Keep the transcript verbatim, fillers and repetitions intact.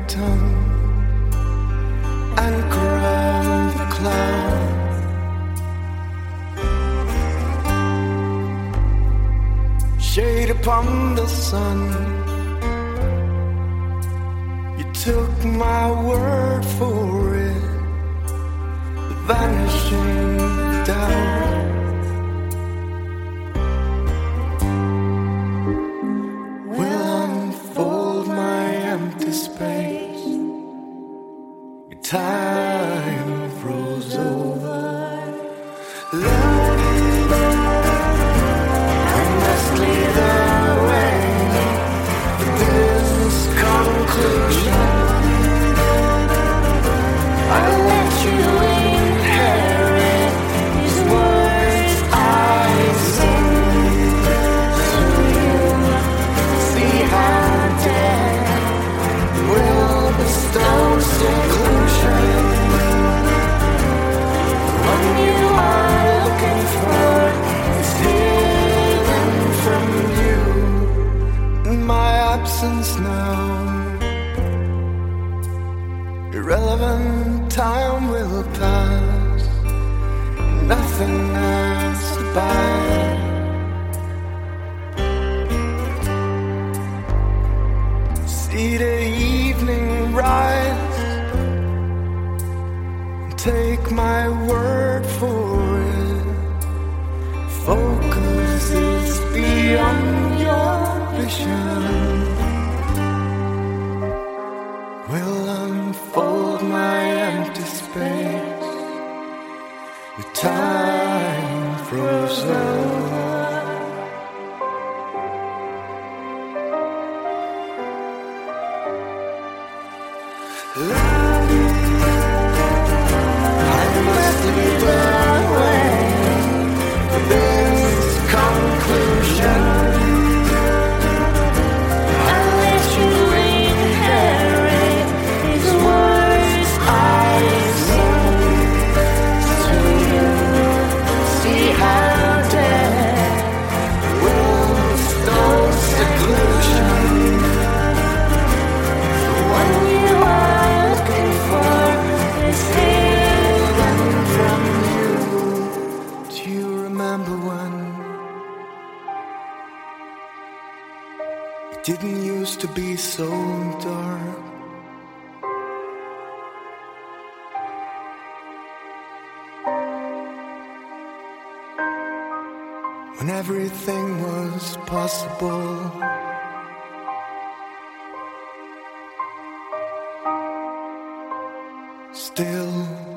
tongue, anchor of the cloud. Shade upon the sun. You took my word for it, the vanishing doubt. Will unfold my empty space. Your time froze over. Love, I must lead away to this conclusion. I'll let you inherit these words I sing to you. See how death will bestow seclusion. What you are looking for is hidden from you. In my absence now, irrelevant time will pass. Nothing has to buy. See the evening rise. Take my word for it. Focus is beyond your vision. Will unfold my empty space with time frozen. Love, I must lead the way to this conclusion. I'll let you inherit these words I sing to you. See how death will bestow seclusion. What you are looking for is hidden from you. Do you remember when it didn't used to be so dark? When everything was possible. Still